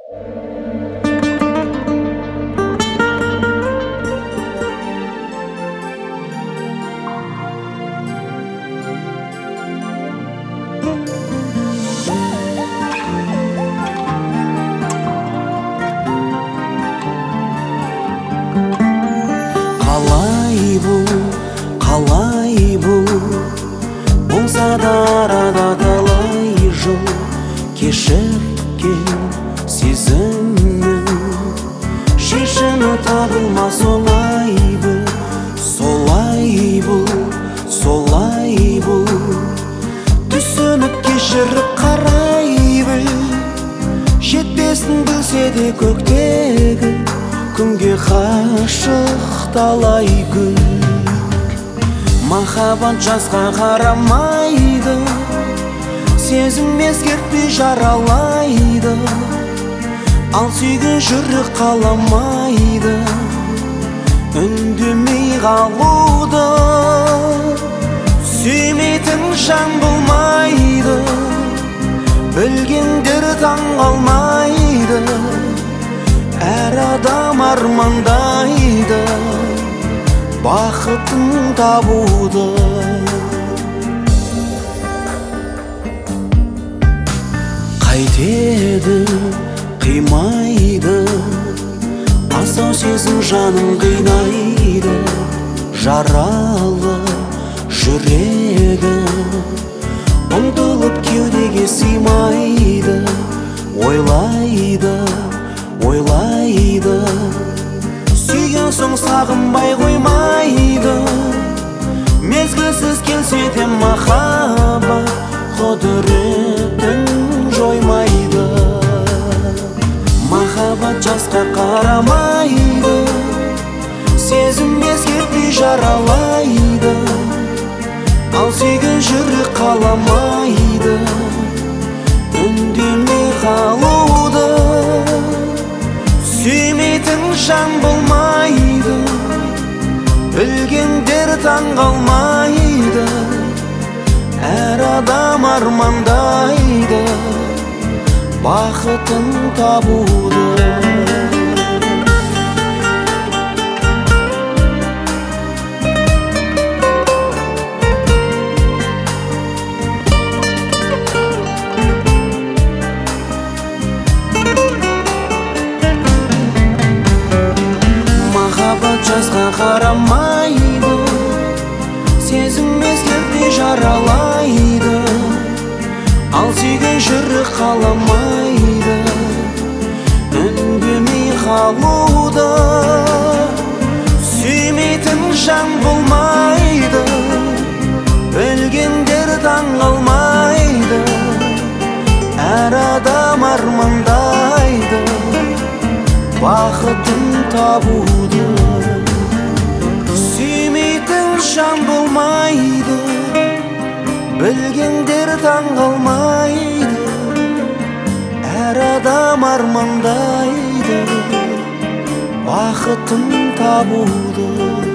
Қалай бұл болса да арада талай жыл кешіккен сезімнің шешімі табылмас солай бұл түсініп кешіріп қарай біл жетпесін білсе де көктегі күнге ғашық талай гүл махаббат жасқа қарамайды сезім ескертпей жаралайды ал сүйген жүрек қаламайды үндемей қалуды сүймейтін жан болмайды білгендер таң қалмайды әр адам армандайды бақытын табуды қайтеді қимайды асау сезім жанын қинайды жаралы жүрегі ұмтылып кеудеге сыймайды ойлайды сүйген соң сағынбай қоймайды мезгілсіз келсе де махаббат құдіретін жоймайды махаббат жасқа қарамайды сезім ескертпей жаралайды ал сүйген жүрек қаламайды үндемей қалуды сүймейтін жан болмайды білгендер таң қалмайды әр адам армандайды бақытын табуды жасқа қарамайды сезім ескертпей жаралайды ал сүйген жүрек қаламайды үндемей қалуды сүймейтін жан болмайды білгендер таң қалмайды әр адам армандайды бақытын табуды сүймейтін жан болмайды білгендер таң қалмайды әр адам армандайды бақытын табуды